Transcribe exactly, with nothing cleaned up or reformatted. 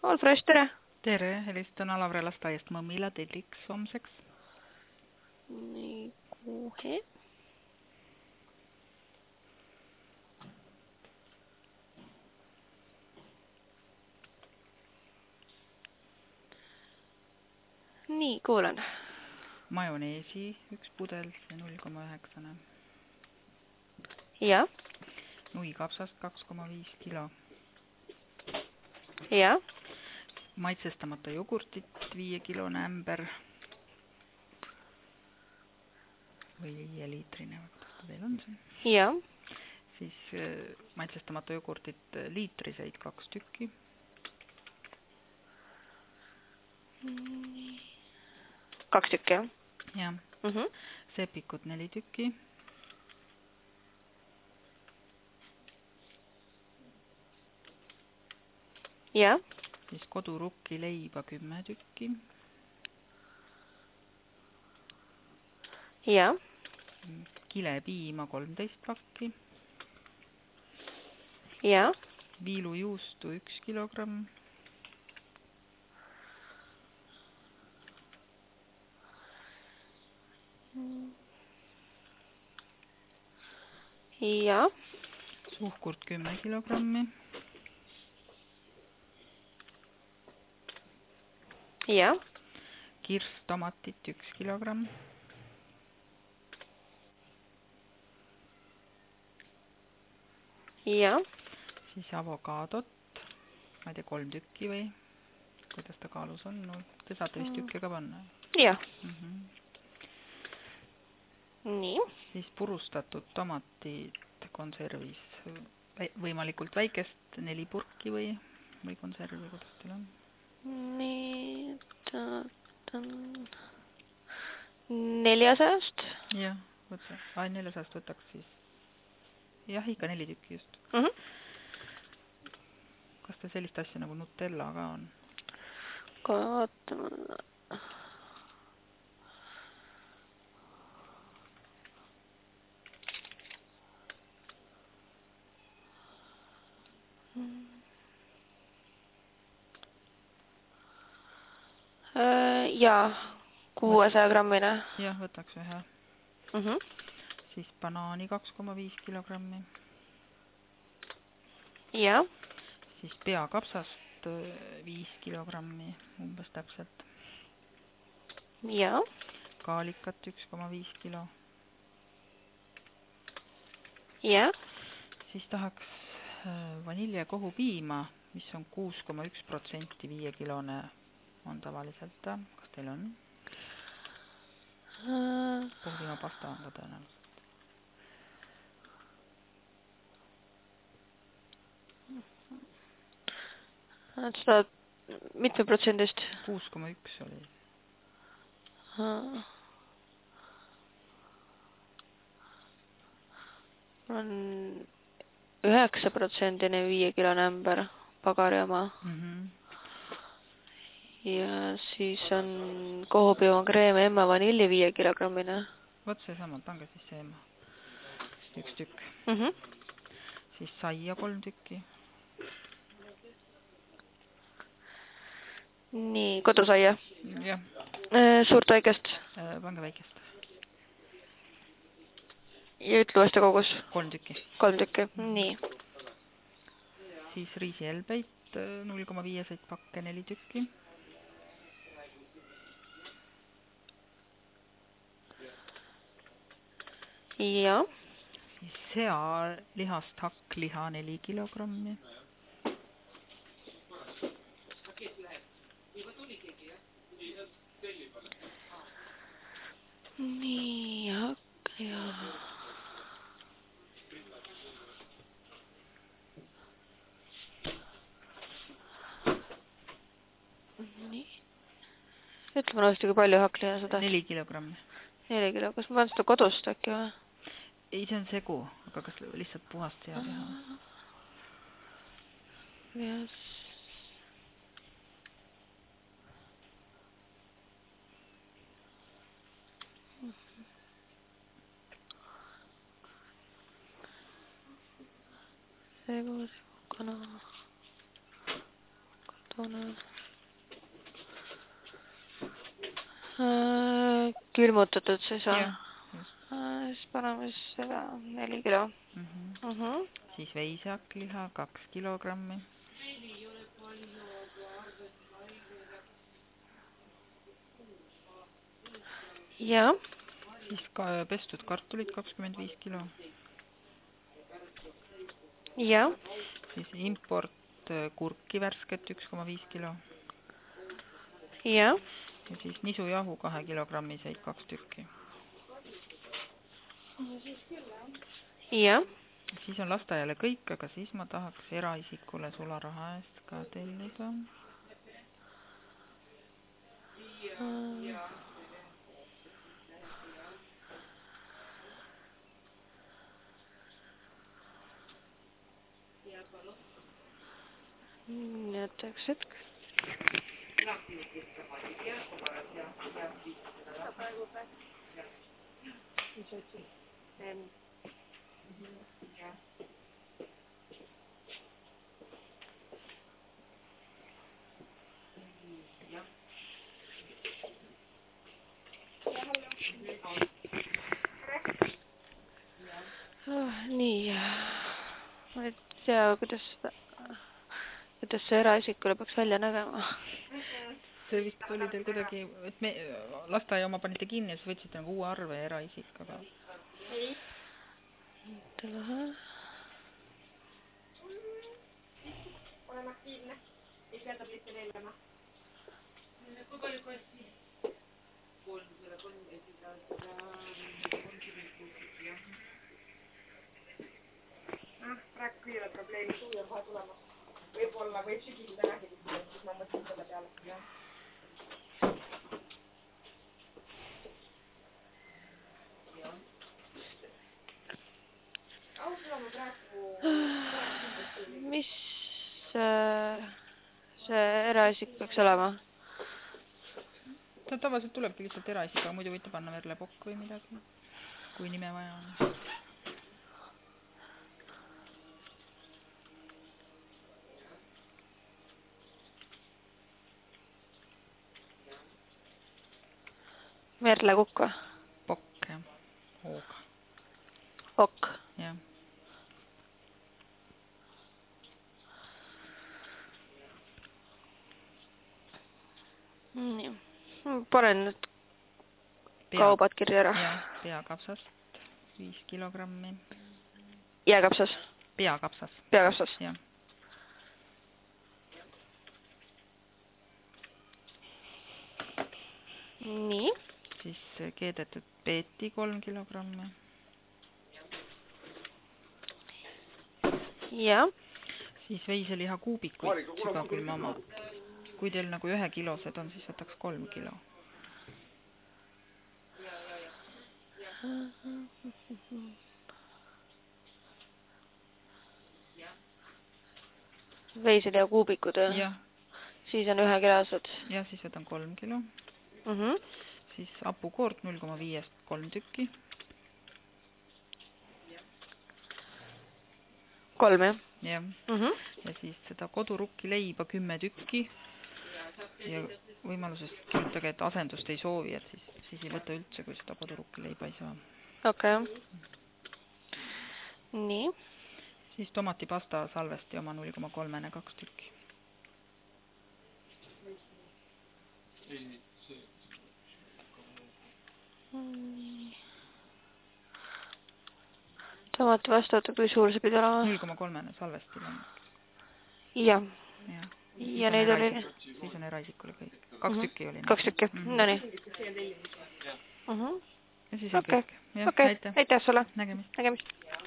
All Fresh, tere! Tere, helistan Alavere lasteaiast Mõmmila telliks homseks. Nii, kohe. Nii, kuulen. Majoneesi üks pudel, see null koma üheksa. Ja, Nui kapsast kaks koma viis kilo. ja, Maitsestamata jogurtit viie kilone ämber. Või viie liitrine, kas teil on see? ja, Siis äh, maitsestamata jogurtit liitriseid kaks tükki. kaks tükki, jah? Ja Mhm. sepikud neli tükki. Ja, Siis kodurukki leiba kümme tükki. ja, Kilepiima kolmteist pakki. ja, Viilujuustu üks kilogramm. ja, Suhkurt kümme kilogrammi. ja, Kirstomatit üks kilogramm. ja, Siis avokaadot, ma ei tea, kolm tükki või kuidas ta kaalus on. No, te saate vist tükke ka panna. ja. Mm -hmm. Nii, Siis purustatud tomatid konservis võimalikult väikest, neli purki või, või konservi, kuidas teil on? nii, taatan neljasajast. Jah, võta, ai neljasajast võtaks siis. Jah, ikka neli tükki just. Mhm. Kas te sellist asja nagu Nutella ka on? Kohe vaatama. Jaa, kuuesaja grammine. Jah, võtaks ühe. Mhm. Siis banaani kaks koma viis kilogrammi. Ja, Siis peakapsast viis kilogrammi umbes täpselt. ja, Kaalikat üks koma viis kilo. ja, Siis tahaks vaniljekohupiima, mis on kuus koma üks protsenti viie kilone on tavaliselt. Kas teil on? Kohupiima pasta on ka tõenäoliselt. et seda mitme protsendist? kuus koma üks oli. On üheksa protsendine viie kilone ämber pagari oma. Mm -hmm. Ja siis on kohupiima kreem emma vanilli viie kilogrammine. Võt see sama, pange siis see emma. Üks tükk. Mm -hmm. Siis saia kolm tükki. Nii, kodusaia. Jah. Suurt väikest. Pange väikest. Ja ütle uuesti kogus. Kolm tükki. Kolm tükki, nii. Siis riisielbeid null koma viis pakke neli tükki. Ja. Siis sea lihast hakkliha neli kilogrammi. Nii, hakkliha. Nii. Ütleme uuesti, kui palju hakkliha seda? Neli kilogrammi. Neli kilo. Kas ma panen seda kodust äkki või? Ei, see on segu, aga kas lihtsalt puhast sea teha? Yes. Segu, segu, kana. toona. Külmutatud siis või? Siis paneme seda neli kilo. Mm -hmm. Uh -huh. Siis veisakliha kaks kilogrammi. Ja. Siis ka pestud kartulid kakskümmend viis kilo. Ja. Siis import kurki värsket üks koma viis kilo. Ja. Ja siis nisujahu kahe kilogrammiseid kaks tükki. Ja. Siis on lasteaiale kõik, aga siis ma tahaks eraisikule sularaha eest ka tellida. Mm. Nii, oota üks hetk. Oh, nii, ma ei tea, kuidas seda, kuidas see eraisikule peaks välja nägema. See vist oli teil kuidagi, et me lasteaia oma panite kinni ja siis võtsite nagu uue arve eraisik, aga... Ei. Tähe. Olen aktiivne. Ei sieltä piste neljämä. Kuinka oli koesti? kolmsada kolmekymmentä. Ah, praegu ei ole probleemi. Suvi on kohe tulemas. Võib-olla võib sügisel tänagi, siis ma mõtlen selle peale. Jah. Mis see eraisik peaks olema? Ta tavaliselt tulebki lihtsalt eraisik, aga muidu võite panna Merle Pokk või midagi, kui nime vaja on. Merle Kukk või? Pokk, jah. Hooga. Pokk. Jah. Nii. Panen nüüd kaubad kirja ära. Jah, peakapsast viis kilogrammi. Jääkapsas? Peakapsas. Peakapsas? Jah. Nii. Siis keedetud peeti kolm kilogrammi. Ja. Siis veiseliha kuubikuid sügavkülma. Kui teil nagu ühe kilosed on, siis võtaks kolm kilo. Veiseliha kuubikud, jah? Siis on ühe kilosed. Jah, siis võtan kolm kilo. Uh -huh. Siis hapukoort null koma viis kolm tükki. Kolm, jah? Jah. Uh -huh. Ja siis seda kodurukki leiba kümme tükki. Ja võimalusest kirjutage, et asendust ei soovi, et siis, siis ei võta üldse, kui seda kodurukki leiba ei saa. Okei. Okay. Nii. Siis tomatipasta salvesti oma null koma kolm kaks tükki. Tomatipasta, kui suur see pidi olema? null koma kolm salvesti. Jah. Ja, ja neid oli? Siis on eraisikule kõik. Kaks uh -huh. tükki oli. Kaks tükki, mm -hmm. no nii. Uh -huh. Ja siis on okay. kõik. Ja, okay. aitäh. Aitäh sulle. Nägemist. Nägemist.